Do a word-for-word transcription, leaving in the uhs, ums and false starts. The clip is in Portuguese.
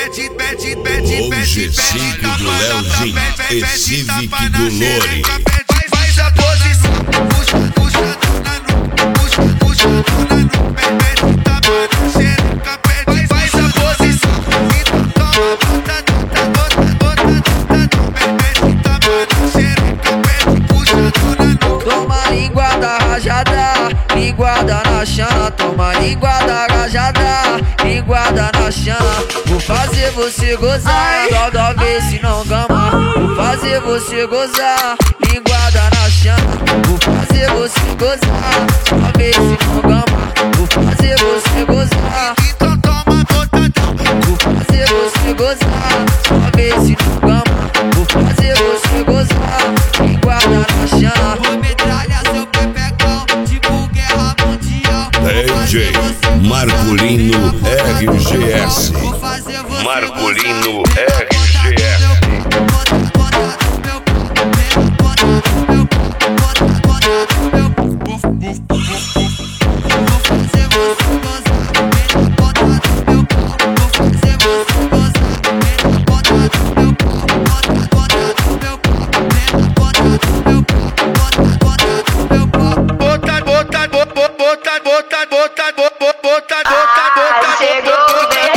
pede, pede, pede, O G cinco do Leozinho e Civic do Lore. Faz a posição, puxa, puxa, dona no, puxa, puxa, dona no, pede, tapa na xereca, pede, faz a posição, então toma, bota, bota, bota, bota, bota, pede, tapa na xereca, pede, puxa, dona no. Toma linguada rajada, linguada na chana. Toma linguada rajada, linguada na chana. Vou fazer você gozar, toda vez se não gama. Vou fazer você gozar, linguada na chana. Vou fazer você gozar, toda vez se não gama. Vou fazer você gozar, Então toma botadão. vou fazer você gozar, toda vez se não gama. Vou fazer você gozar, linguada na chana. Vou metralhar seu pepecão, tipo guerra mundial. D J Marcolino R G S. Vou fazer você Marcolino gozar. R G S. Bota, bota no meu pau, bota no meu pau, bota, bota no meu pau. Vou fazer você gozar, bota no meu pau. Vou fazer você gozar, bota no meu pau, bota, bota no meu pau, bota no meu pau, bota, bota no meu pau. Bota, bota, bota, bota, bota, bota, bota, bota, bota, bota, bota, bota, bota.